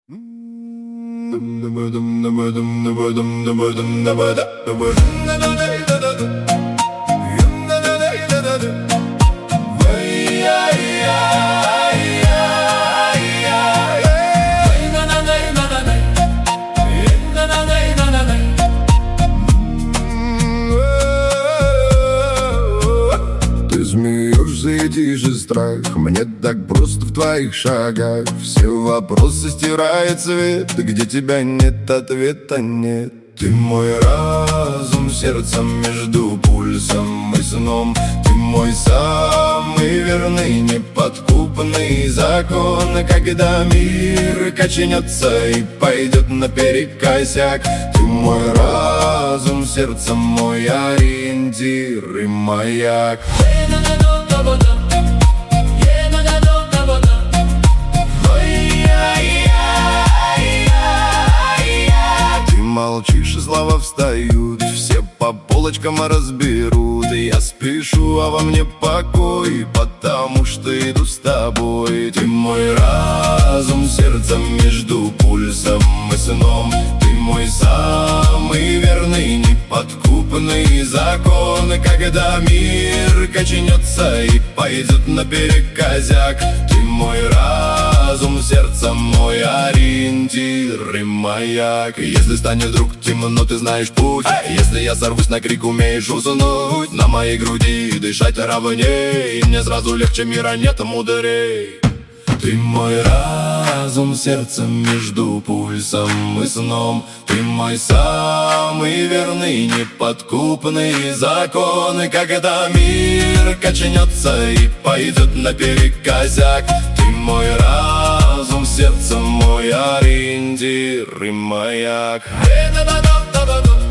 Ты смеешься и тише страх. Мне так просто в твоих шагах. Все вопросы стирает цвет. Где тебя нет, ответа нет. Ты мой разум, сердцем между пульсом и сном. Ты мой самый верный, неподкупный закон. Когда мир качнется и пойдет наперекосяк, ты мой разум, сердцем мой ориентир и маяк. Молчишь, и слова встают, все по полочкам разберут. И я спешу, а во мне покой, потому что иду с тобой. Ты мой разум, сердцем между пульсом и сном. Ты мой самый верный, неподкупный закон. Когда мир качнется и пойдет наперекосяк, ты мой разум, сердцем мой ориентир и маяк. Если станет вдруг темно, ты знаешь путь. Если я сорвусь на крик, умеешь уснуть. На моей груди дышать ровней, мне сразу легче, мира нет мудрей. Ты мой разум, сердцем между пульсом и сном. Ты мой самый верный, неподкупный закон. И когда мир качнется и пойдет наперекосяк, ты мой разум, сердцем мой ориентир и маяк.